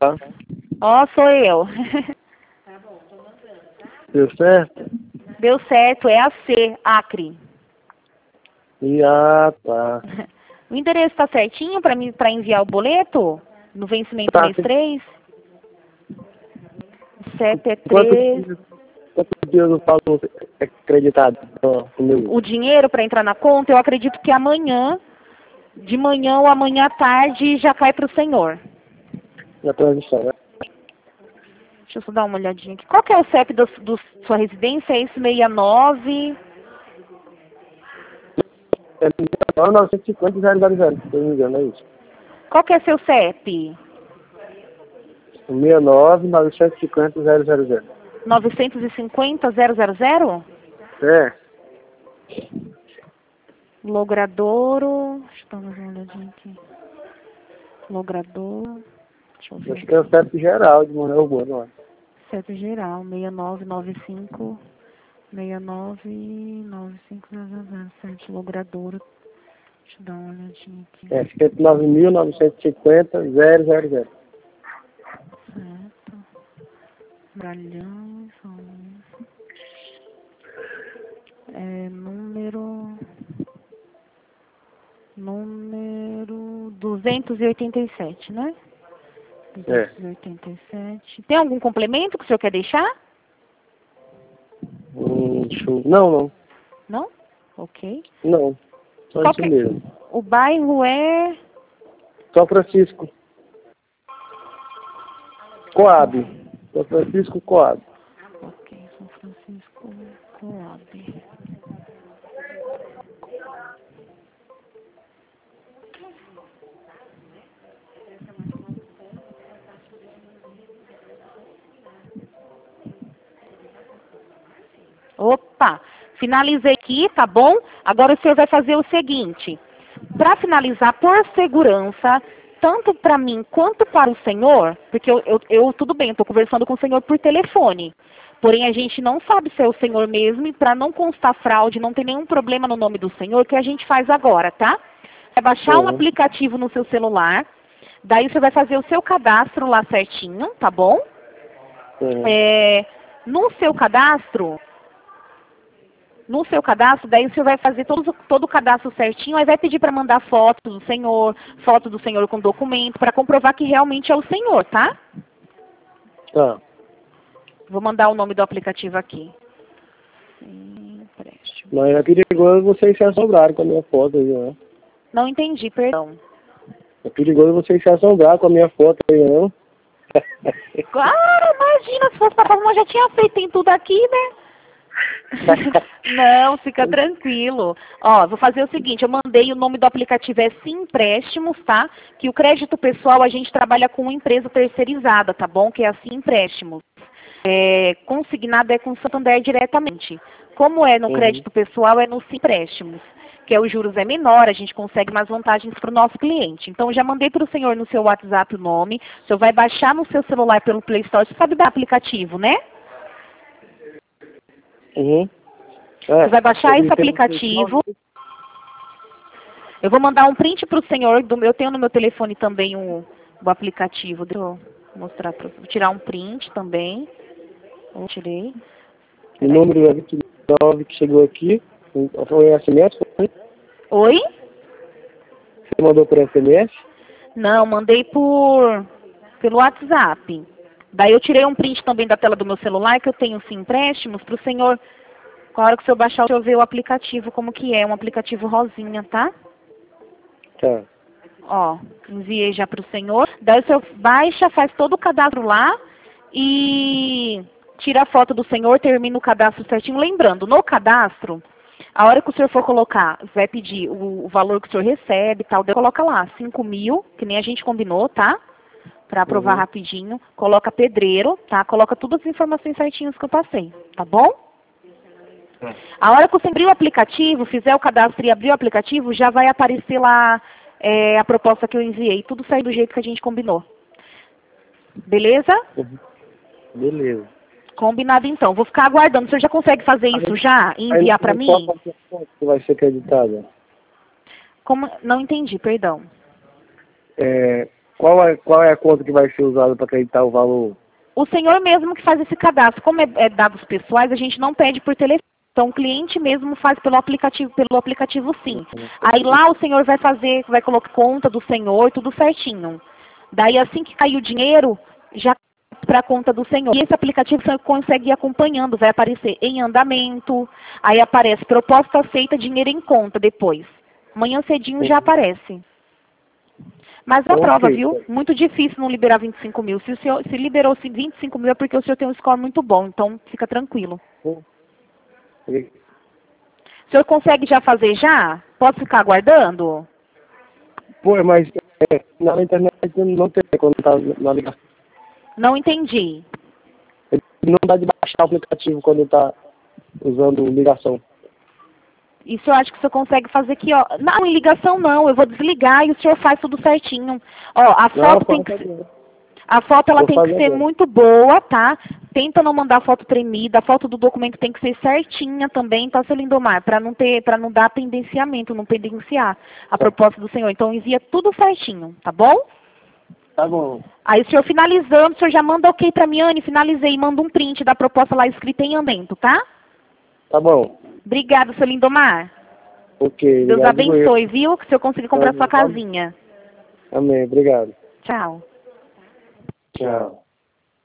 Tá? Ó, sou eu. Deu certo? Deu certo, é AC, Acre. Tá. O endereço tá certinho para enviar o boleto? No vencimento Tá, mês 3? CEP é Quantos 3. dias eu falo acreditado comigo? O dinheiro para entrar na conta, eu acredito que amanhã, de manhã ou amanhã à tarde, já cai para o senhor. Na transição, né? Deixa eu só dar uma olhadinha aqui. Qual que é o CEP da sua residência? É esse 69? É 950 000, se não me engano, é isso. Qual que é seu CEP? 69 950 000. 950 000? É. Logradouro. Deixa eu dar uma olhadinha aqui. Logradouro. Deixa eu ver. Acho que é o CEP geral de Manuel Boa, não é? CEP geral. 6995. 699500. Logradouro. Deixa eu dar uma olhadinha aqui. É 59.950 000. Certo. Bralhão. Número 287, né? É. 287. Tem algum complemento que o senhor quer deixar? Não. Não? Ok. Não. Só isso mesmo. O bairro é... São Francisco. Coab. São Francisco Coab. Ok, São Francisco Coab. Opa! Finalizei aqui, tá bom? Agora o senhor vai fazer o seguinte. Para finalizar, por segurança, tanto para mim quanto para o senhor, porque eu tudo bem, estou conversando com o senhor por telefone. Porém, a gente não sabe se é o senhor mesmo e para não constar fraude, não tem nenhum problema no nome do senhor, o que a gente faz agora, tá? É baixar um aplicativo no seu celular, daí você vai fazer o seu cadastro lá certinho, tá bom? No seu cadastro, daí o senhor vai fazer todo o cadastro certinho, aí vai pedir para mandar foto do senhor com documento, para comprovar que realmente é o senhor, tá? Tá. Vou mandar o nome do aplicativo aqui. Mas é perigoso vocês se assombrarem com a minha foto aí, né? Não entendi, perdão. É perigoso vocês se assombrar com a minha foto aí, não? Ah, imagina, se fosse para eu já tinha feito, tem tudo aqui, né? Não, fica tranquilo. Ó, vou fazer o seguinte, eu mandei o nome do aplicativo é Sim Empréstimos, tá? Que o crédito pessoal a gente trabalha com uma empresa terceirizada, tá bom? Que é a Sim Empréstimos. Consignado é com o Santander diretamente. Como é no crédito pessoal, é no Sim Empréstimos. Que os juros é menor, a gente consegue mais vantagens para o nosso cliente. Então, eu já mandei para o senhor no seu WhatsApp o nome. O senhor vai baixar no seu celular pelo Play Store. Você sabe do aplicativo, né? Você vai baixar esse aplicativo. Eu vou mandar um print para o senhor. Eu tenho no meu telefone também o aplicativo. Deixa eu mostrar para você. Vou tirar um print também. Eu tirei. O número é 29 que chegou aqui. Foi SMS? Oi? Você mandou por SMS? Não, mandei pelo WhatsApp. Daí eu tirei um print também da tela do meu celular, que eu tenho sim empréstimos, para o senhor, com a hora que o senhor baixar, o senhor ver o aplicativo, como que é, um aplicativo rosinha, tá? Tá. Ó, enviei já para o senhor. Daí o senhor baixa, faz todo o cadastro lá e tira a foto do senhor, termina o cadastro certinho. Lembrando, no cadastro, a hora que o senhor for colocar, vai pedir o valor que o senhor recebe e tal, daí coloca lá, 5.000, que nem a gente combinou, tá? Para aprovar rapidinho. Coloca pedreiro, tá? Coloca todas as informações certinhas que eu passei, tá bom? A hora que você abrir o aplicativo, fizer o cadastro e abrir o aplicativo, já vai aparecer lá a proposta que eu enviei. Tudo sai do jeito que a gente combinou. Beleza? Beleza. Combinado então. Vou ficar aguardando. O senhor já consegue fazer isso já e enviar para mim? Qual que vai ser acreditada? Como? Não entendi, perdão. qual é a conta que vai ser usada para acreditar o valor? O senhor mesmo que faz esse cadastro. Como é dados pessoais, a gente não pede por telefone. Então, o cliente mesmo faz pelo aplicativo sim. Aí lá o senhor vai colocar conta do senhor, tudo certinho. Daí, assim que cair o dinheiro, já para a conta do senhor. E esse aplicativo o senhor consegue ir acompanhando, vai aparecer em andamento, aí aparece proposta aceita, dinheiro em conta depois. Amanhã cedinho já aparece. Mas a prova, Ok. viu? Muito difícil não liberar 25 mil. Se o senhor se liberou 25 mil é porque o senhor tem um score muito bom, então fica tranquilo. O senhor consegue já fazer já? Pode ficar aguardando? Pô, mas na internet não tem quando tá na ligação. Não entendi. Não dá de baixar o aplicativo quando tá usando ligação. Isso eu acho que o senhor consegue fazer aqui, ó. Não, em ligação não, eu vou desligar e o senhor faz tudo certinho. Ó, a foto tem que ser... A foto ela tem que ser muito boa, tá? Tenta não mandar foto tremida, a foto do documento tem que ser certinha também, tá, seu Lindomar? Para não dar pendenciamento, não pendenciar a proposta do senhor. Então envia tudo certinho, tá bom? Tá bom. Aí o senhor finalizando, o senhor já manda ok pra mim, Anne, finalizei, manda um print da proposta lá escrita em andamento, tá? Tá bom. Obrigada, seu Lindomar. Ok. Deus Obrigado, abençoe, viu? Que o senhor consiga comprar Tá sua bom. casinha. Amém. Obrigado. Tchau. Tchau.